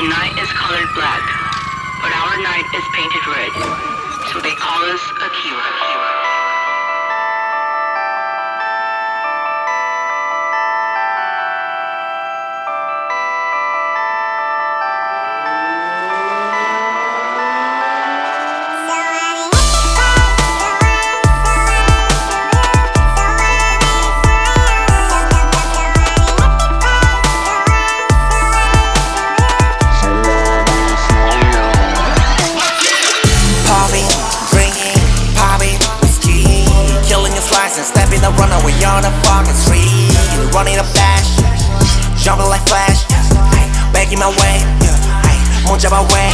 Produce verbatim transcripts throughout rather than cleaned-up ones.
The night is colored black, but our night is painted red, so they call us Akira. Step in the runaway on the fucking street, running a dash, jumping like Flash, ay, begging my way, ay, 못 잡아 way.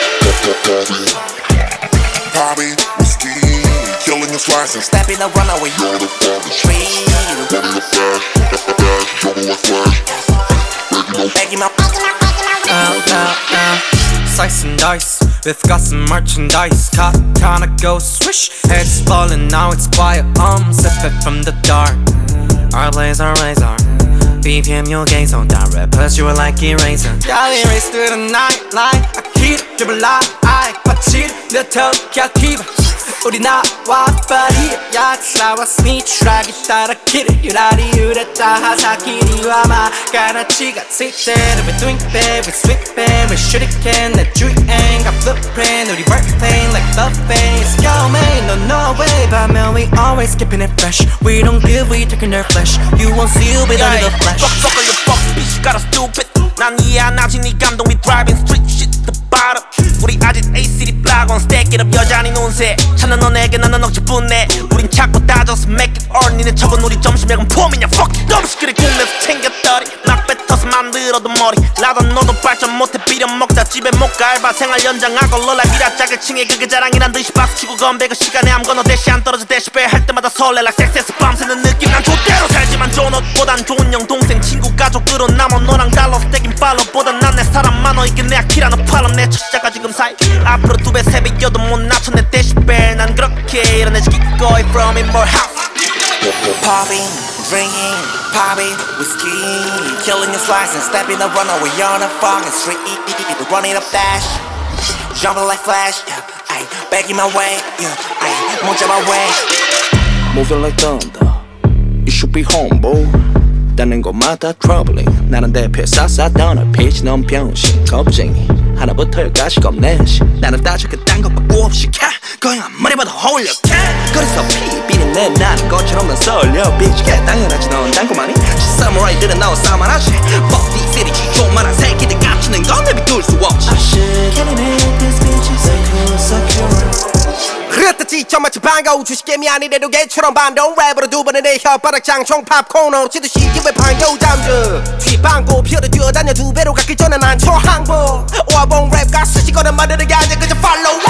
Party, whiskey, killing his license. Step in the runaway on the fucking street, running a dash, dash, jumping like Flash, begging my. Uh, uh, uh. Slice and dice, we've got some merchandise. Katana goes swish, it's falling now it's quiet. Um, sip it from the dark. Our laser razor, B P M your gaze on that rappers you were like eraser. Yeah, we race through the night like I keep dribble like I 빠질 몇 턱이야 기분. 우리 나와 파리 야스라와 스니트락이 따라 길을 유라리 유랬다 하사키리와 마가라치가 sit-down We're doing bad, we're sweeping, we're shuriken 내 주행 got blueprint 우리 work plain like buffet It's yo man, no no way 반면 we always keeping it fresh We don't give, we taking their flesh You won't see you with under the flesh Fuck, fuck all your fuck, bitch, got us stupid 난 이해 안 하지 네 감동 we driving street shit the bottom 우리 아직 A-City block on stack it up 여전히 논새 찾는 너에게 나는 억지 분해 우린 찾고 따져서 make it all 니네 적은 우리 점심약은 폼이냐 fuck it 너무 시끄러 국내에서 챙겼더니 막 뱉어서 만들어도 머리 나도 너도 발전 못해 비려먹다 집에 못 가 알바 생활 연장하고 롤라 미라짝을 칭해 그게 자랑이란 듯이 박수치고 건배 그 시간에 아무거나 대시 안 떨어져 데시벨 할 때마다 설레 like 섹스에서 밤새는 느낌 난 좋대로 살지만 좋은 옷보단 좋은 형 동생 친구 가족으로 남아 너랑 달러 스택인 팔로보다 난 내 사람 많어 이게 내 아키라노 팔로 내 첫 시작과 지금 사이 앞으로 두 배 세 배여도 못 낮춰 내 데시벨 난 그렇게 일어나지 keep going from in more house Popping, drinking, popping, whiskey, killing his license, stepping the runaway on the fucking street, running up dash, jumping like Flash, ay, begging my way, ay, 못 잡아 way. Moving like thunder, you should be humble. 다른 곳마다 troubling 나는 대표 쌌쌌던 pitch 넌 병신 겁쟁이 하나부터 열까지 겁내시 나는 따져 그딴 것 받고 없이 캬 거의 아무리 봐도 홀려 캬 그래서 피비는 내 나는 것처럼 난 썰려 bitch 개 당연하지 넌 당구만이 사무라이들은 나와 싸만하지 Fuck these city 지조만한 새끼들 깝치는 건 내비 둘 수 없지 Killing it, this bitch is a cool secure 그랬다지 저 마치 반가운 주식개미 아니래도 개처럼 반동 랩으로 두 번에 내 혓바닥 장총 팝콘으로 치듯이 기회 판교 잠들 뒷방고 피어도 뛰어다녀 두 배로 갔기 전에 난 초항복 오아봉 랩과 스시거는 말하는 게 아니야 그저 팔로우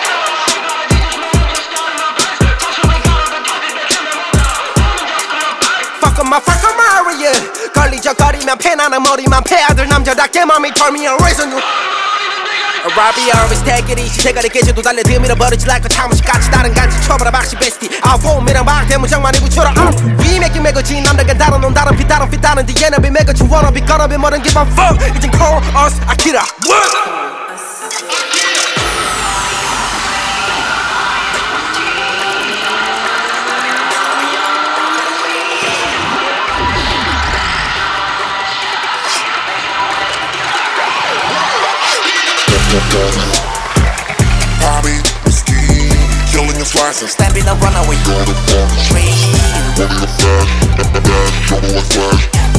Fuck em, fuck em, Maria 걸리적거리면 패나는 머리만 패아들 남자답게 맘이 turn me on reason Robbie always take it easy 대가리 깨져도 달려들밀어 버리지 like a 참으시같이 다른 간지 쳐봐라 박시 베스티 아홉미랑 박대문장만이 붙여라 위맥이 매거진 남들과 다른 놈 다른 피 다른 피 다른 뒤에 너비 매거진 wannabe gonna be 뭐든 give a fuck 이젠 call us Akira Party, whiskey, killing his license. Stepping the runaway on the fucking street, running a dash, dash, jumping like Flash.